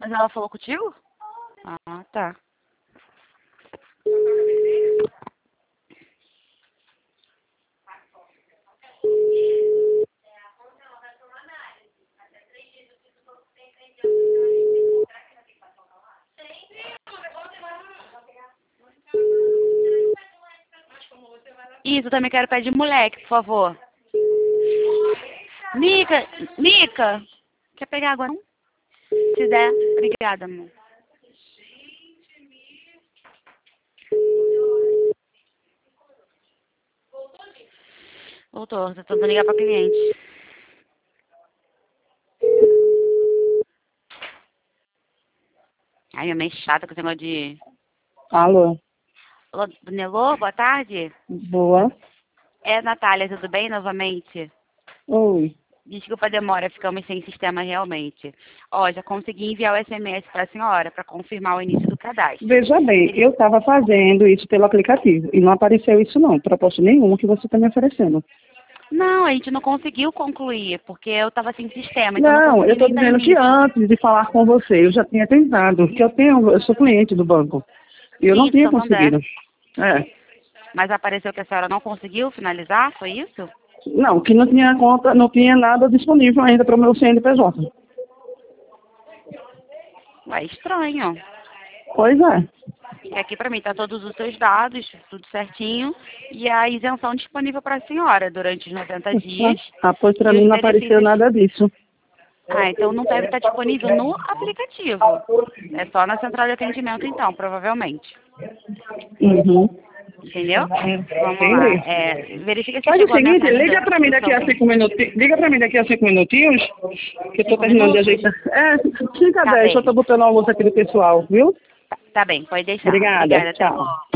Mas ela falou contigo? Ah, tá. Isso, eu também quero pé de moleque, por favor. Mica, quer pegar água não? Se der, obrigada, amor. Voltou, tô tentando ligar pra cliente. Ai, é meio chata com esse negócio de... Alô, Alô, Nelô, boa tarde. boa. É, Natália, tudo bem novamente? Oi. Desculpa a demora, ficamos sem sistema realmente. Ó, já consegui enviar o SMS para a senhora para confirmar o início do cadastro. Veja bem, eu estava fazendo isso pelo aplicativo e não apareceu isso não, proposta nenhuma que você está me oferecendo. Não, a gente não conseguiu concluir, porque eu estava sem sistema, então Não, eu estou nem dar dizendo que início. antes de falar com você, eu já tinha tentado, que eu sou cliente do banco. E eu não Isso, tinha Santander. conseguido. É. Mas apareceu que a senhora não conseguiu finalizar, foi isso? Não, que não tinha conta, não tinha nada disponível ainda para o meu CNPJ. Ué, estranho. Pois é. E aqui para mim tá todos os seus dados, tudo certinho, e a isenção disponível para a senhora durante os 90 dias. Ah, pois para E mim os não apareceu benefícios... nada disso. Ah, então não deve estar disponível no aplicativo. É só na central de atendimento, então, provavelmente. Uhum. Entendeu? Vamos lá. Entendi. Verifica se Faz o chegou a seguinte, mensagem liga para mim do daqui a seu... 5 minutinhos. Liga para mim daqui a 5 minutinhos, que eu estou 5 terminando de minutos? ajeitar. É, 5 a Tá 10, só bem. estou botando o almoço aqui do pessoal, viu? Tá bem, pode deixar. Obrigada, Obrigada, até tchau. logo.